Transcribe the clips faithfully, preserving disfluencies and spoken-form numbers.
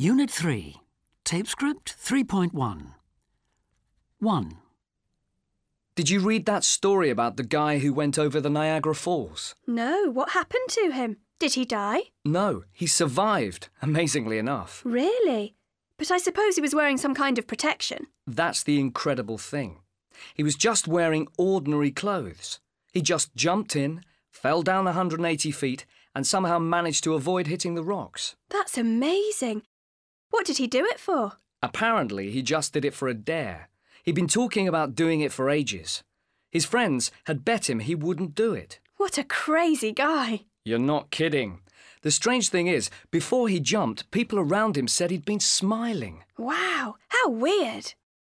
Unit three, Tape Script three point one. one. Did you read that story about the guy who went over the Niagara Falls? No, what happened to him? Did he die? No, he survived, amazingly enough. Really? But I suppose he was wearing some kind of protection. That's the incredible thing. He was just wearing ordinary clothes. He just jumped in, fell down one hundred eighty feet, and somehow managed to avoid hitting the rocks. That's amazing. What did he do it for? Apparently, he just did it for a dare. He'd been talking about doing it for ages. His friends had bet him he wouldn't do it. What a crazy guy. You're not kidding. The strange thing is, before he jumped, people around him said he'd been smiling. Wow, how weird.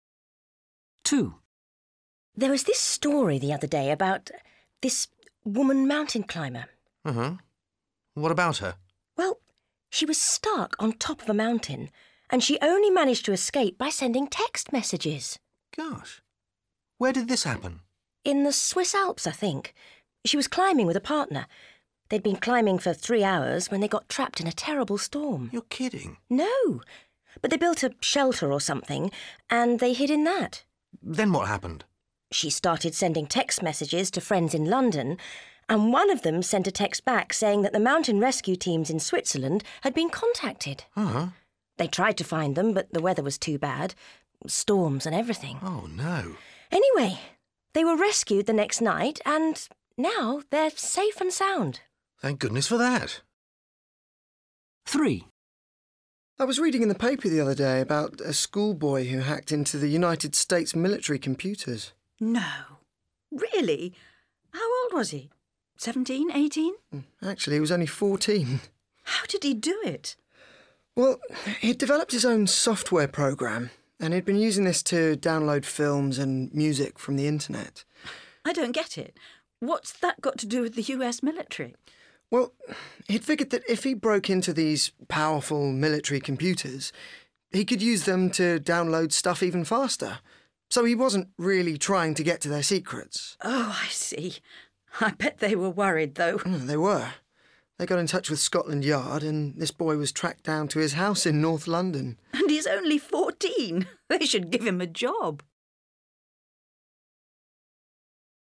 two. There was this story the other day about this woman mountain climber. Uh-huh. What about her? Well, she was stuck on top of a mountain and she only managed to escape by sending text messages. Gosh. Where did this happen? In the Swiss Alps, I think. She was climbing with a partner. They'd been climbing for three hours when they got trapped in a terrible storm. You're kidding. No, but they built a shelter or something and they hid in that. Then what happened? She started sending text messages to friends in London, and one of them sent a text back saying that the mountain rescue teams in Switzerland had been contacted. Uh-huh. They tried to find them, but the weather was too bad. Storms and everything. Oh, no. Anyway, they were rescued the next night, and now they're safe and sound. Thank goodness for that. three. I was reading in the paper the other day about a schoolboy who hacked into the United States military computers. No. Really? How old was he? Seventeen, eighteen? Actually, he was only fourteen. How did he do it? Well, he'd developed his own software program, and he'd been using this to download films and music from the internet. I don't get it. What's that got to do with the U S military? Well, he'd figured that if he broke into these powerful military computers, he could use them to download stuff even faster. So he wasn't really trying to get to their secrets. Oh, I see. I bet they were worried, though. Mm, they were. They got in touch with Scotland Yard and this boy was tracked down to his house in North London. And he's only fourteen. They should give him a job.